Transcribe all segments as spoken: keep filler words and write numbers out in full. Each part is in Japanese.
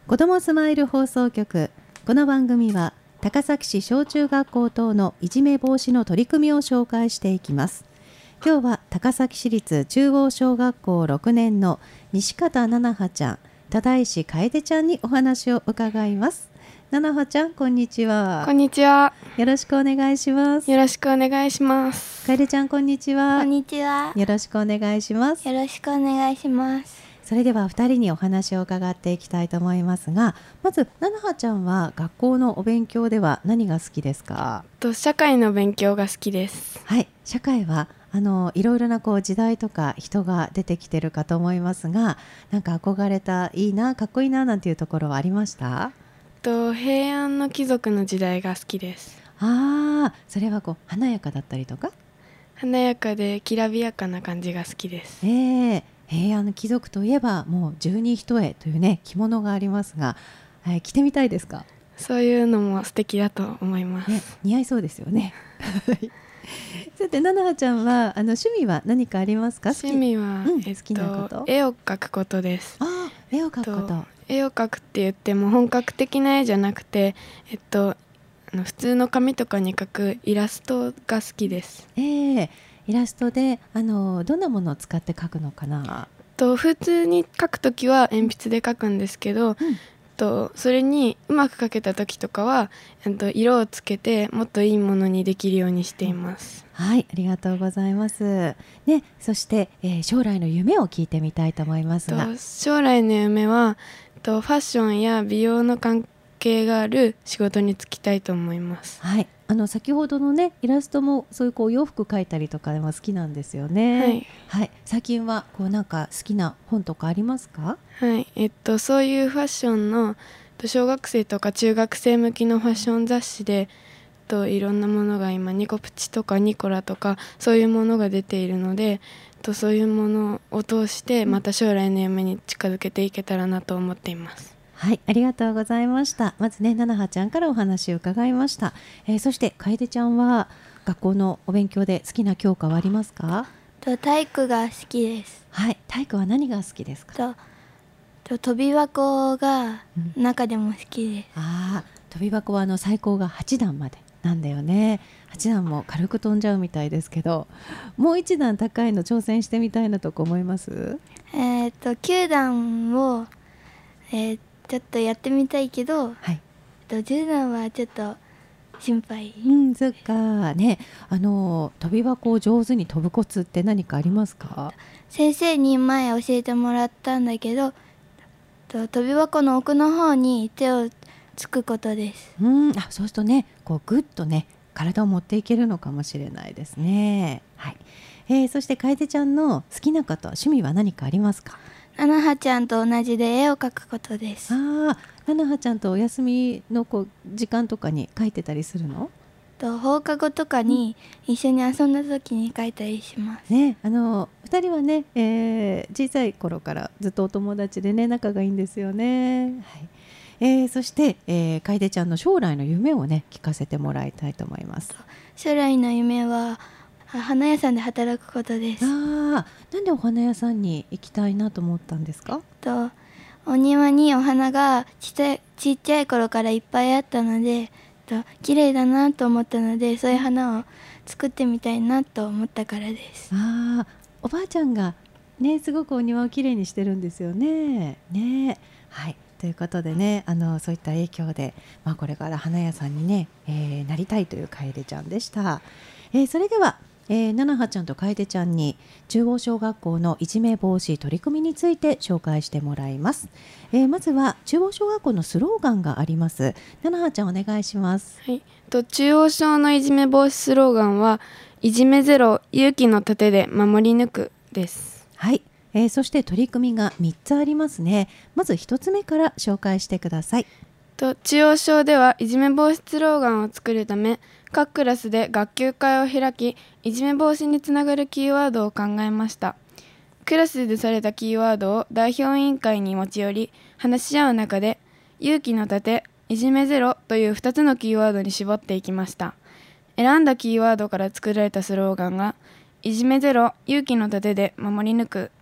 子どもスマイル放送局。この番組は高崎市小中学校等のいじめ防止の取り組みを紹介していきます。今日は高崎市立中央小学校ろくねんの西方菜々葉ちゃん、多田石楓ちゃんにお話を伺います。菜々葉ちゃん、こんにちは。 こんにちは。 よろしくお願いします。 よろしくお願いします。 楓ちゃん、こんにちは。 こんにちは。 よろしくお願いします。 よろしくお願いします。 それではふたりにお話を伺っていきたいと思いますが、まず菜々葉ちゃんは学校のお勉強では何が好きですか？ と社会の勉強が好きです。 はい、社会はあのいろいろなこう時代とか人が出てきてるかと思いますが、なんか憧れたいいな、かっこいいななんていうところはありました？ と平安の貴族の時代が好きです。 ああ、それはこう華やかだったりとか？ 華やかできらびやかな感じが好きです。 えー、平安の貴族といえばもう十二一重というね着物がありますが、えー、着てみたいですか？ そういうのも素敵だと思います、 ね、似合いそうですよねさて菜々葉ちゃんはあの趣味は何かありますか？ 趣味は、 うんえっ好きなことと、絵を描くことです。 あー、絵を描くこと。 絵を描くって言っても本格的な絵じゃなくて、えっと、あの普通の紙とかに描くイラストが好きです。 えー、イラストであのどんなものを使って描くのかな？ と普通に描くときは鉛筆で描くんですけど、 うん、 とそれにうまく描けたときとかはと色をつけてもっといいものにできるようにしています。 はい、ありがとうございます、ね、そして、えー、将来の夢を聞いてみたいと思いますが。 と将来の夢はとファッションや美容の関係がある仕事に就きたいと思います。 はい、あの先ほどのねイラストもそういうこう洋服描いたりとかでも好きなんですよね。 はい、 はい、最近はこうなんか好きな本とかありますか？ はいえっと、そういうファッションの小学生とか中学生向きのファッション雑誌でといろんなものが今ニコプチとかニコラとかそういうものが出ているので、とそういうものを通してまた将来の夢に近づけていけたらなと思っています。 はい、ありがとうございました。まずね菜々葉ちゃんからお話を伺いました、えー、そして楓ちゃんは学校のお勉強で好きな教科はありますか？ と体育が好きです。 はい、体育は何が好きですか？ とと跳び箱が中でも好きです、 うん、あー、跳び箱はあの最高がはちだんまでなんだよね。はちだんも軽く飛んじゃうみたいですけど、もういちだん高いの挑戦してみたいなとか思います？ えー、ときゅうだんを、えー、ちょっとやってみたいけど、 はい、 とじゅうだんはちょっと心配。 うん、そっかね。あの跳び箱を上手に飛ぶコツって何かありますか？ 先生に前教えてもらったんだけど、と跳び箱の奥の方に手をつくことです。 うん、あ、そうするとねこうグッとね体を持っていけるのかもしれないですね。はい、えー、そして楓ちゃんの好きなこと趣味は何かありますか？ 菜々葉ちゃんと同じで絵を描くことです。 ああ、菜々葉ちゃんとお休みのこう時間とかに描いてたりするの？ と放課後とかに一緒に遊んだ時に描いたりします、 ね、あのふたりはね、えー、小さい頃からずっとお友達でね仲がいいんですよね。はい、えー、そして、えー、楓ちゃんの将来の夢をね聞かせてもらいたいと思います。 将来の夢は花屋さんで働くことです。 あー、なんでお花屋さんに行きたいなと思ったんですか？ とお庭にお花がちっちゃい、ちっちゃい頃からいっぱいあったので、と綺麗だなと思ったので、そういう花を作ってみたいなと思ったからです。 あー、おばあちゃんがねすごくお庭をきれいにしてるんですよね。ね、はい、ということでね、あのそういった影響で、まあ、これから花屋さんに、ねえー、なりたいという楓ちゃんでした。えー、それでは、えー、菜々葉ちゃんと楓ちゃんに中央小学校のいじめ防止取り組みについて紹介してもらいます。えー、まずは中央小学校のスローガンがあります。菜々葉ちゃんお願いします。 はい、と中央小のいじめ防止スローガンはいじめゼロ勇気の盾で守り抜くです。 はい、えー、そして取り組みがみっつありますね。まずひとつめから紹介してください。 と中央小ではいじめ防止スローガンを作るため各クラスで学級会を開きいじめ防止につながるキーワードを考えました。クラスで出されたキーワードを代表委員会に持ち寄り話し合う中で勇気の盾、いじめゼロというふたつのキーワードに絞っていきました。選んだキーワードから作られたスローガンがいじめゼロ勇気の盾で守り抜く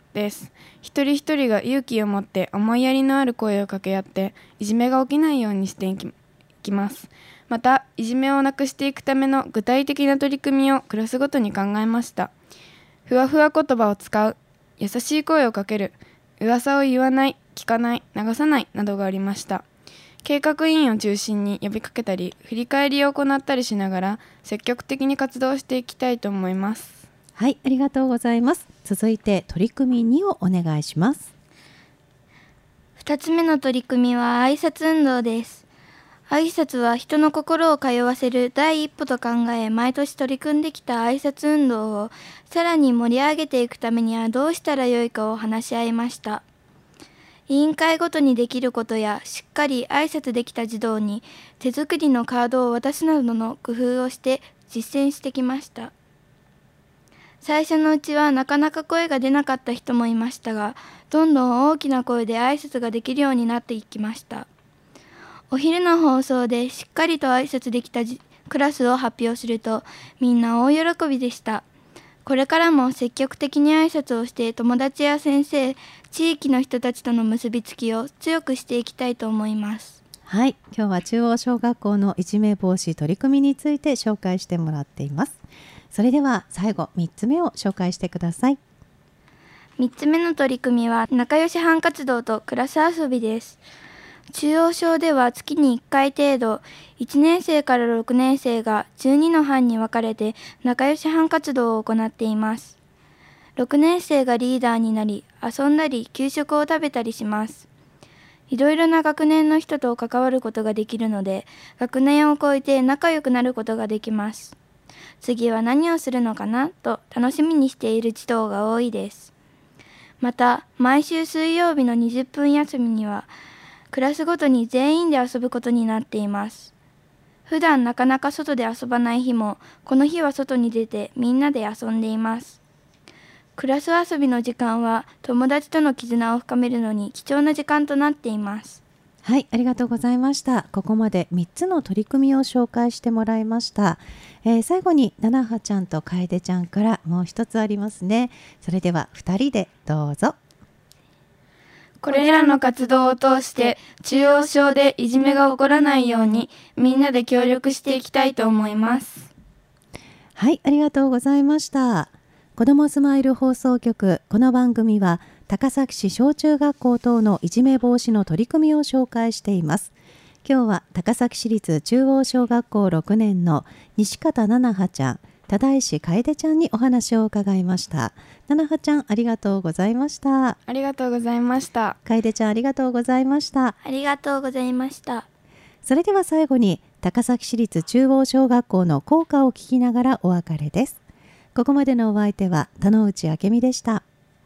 です。一人一人が勇気を持って思いやりのある声を掛け合っていじめが起きないようにしていき、いきます。またいじめをなくしていくための具体的な取り組みをクラスごとに考えました。ふわふわ言葉を使う、優しい声をかける、噂を言わない、聞かない、流さないなどがありました。計画委員を中心に呼びかけたり振り返りを行ったりしながら積極的に活動していきたいと思います。 はい、ありがとうございます。続いて取り組みにをお願いします。 ふたつめの取り組みは挨拶運動です。挨拶は人の心を通わせる第一歩と考え、毎年取り組んできた挨拶運動をさらに盛り上げていくためにはどうしたらよいかを話し合いました。委員会ごとにできることや、しっかり挨拶できた児童に手作りのカードを渡すなどの工夫をして実践してきました。最初のうちはなかなか声が出なかった人もいましたが、どんどん大きな声で挨拶ができるようになっていきました。お昼の放送でしっかりと挨拶できたクラスを発表すると、みんな大喜びでした。これからも積極的に挨拶をして友達や先生、地域の人たちとの結びつきを強くしていきたいと思います。 はい、今日は中央小学校のいじめ防止取り組みについて紹介してもらっています。それでは最後みっつめを紹介してください。 みっつめの取り組みは仲良し班活動とクラス遊びです。中央小では月にいっかい程度、いちねん生からろくねん生がじゅうにの班に分かれて仲良し班活動を行っています。ろくねん生がリーダーになり、遊んだり給食を食べたりします。いろいろな学年の人と関わることができるので、学年を超えて仲良くなることができます。次は何をするのかなと楽しみにしている児童が多いです。また、毎週水曜日のにじゅっぷん休みには、クラスごとに全員で遊ぶことになっています。普段なかなか外で遊ばない日も、この日は外に出てみんなで遊んでいます。クラス遊びの時間は友達との絆を深めるのに貴重な時間となっています。 はい、ありがとうございました。ここまでみっつの取り組みを紹介してもらいました。えー、最後にななはちゃんとかえでちゃんからもう一つありますね。それではふたりでどうぞ。 これらの活動を通して中央小でいじめが起こらないようにみんなで協力していきたいと思います。 はい、ありがとうございました。子どもスマイル放送局、この番組は高崎市小中学校等のいじめ防止の取り組みを紹介しています。今日は高崎市立中央小学校ろくねんの西方ななはちゃん、多田石楓ちゃんにお話を伺いました。ななはちゃん、ありがとうございました。 ありがとうございました。 楓ちゃん、ありがとうございました。 ありがとうございました。 それでは最後に高崎市立中央小学校の校歌を聞きながらお別れです。ここまでのお相手は田之内明美でした。